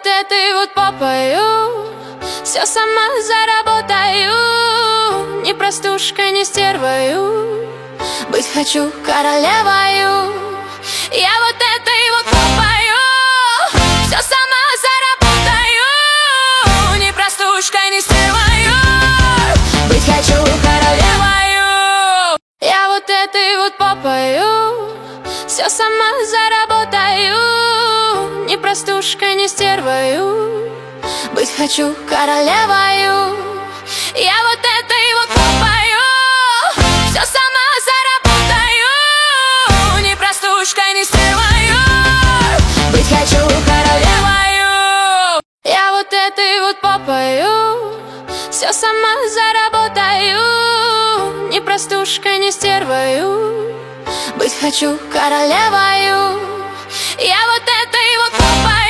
вот этой вот попою, все сама заработаю. Не простушка, не стервою, быть хочу королевою. Я вот этой вот попою, все сама заработаю. Не простушка, не стервою, быть хочу королевою. Я вот этой вот попою, все сама заработаю. Не простушка, не стервою, быть хочу королевою. Я вот этой вот попою, все сама заработаю. Не простушка, не стервою, быть хочу королевою. Я вот этой вот попою, все сама заработаю. Не простушка, не стервою, быть хочу королевою. Я вот этой вот попою.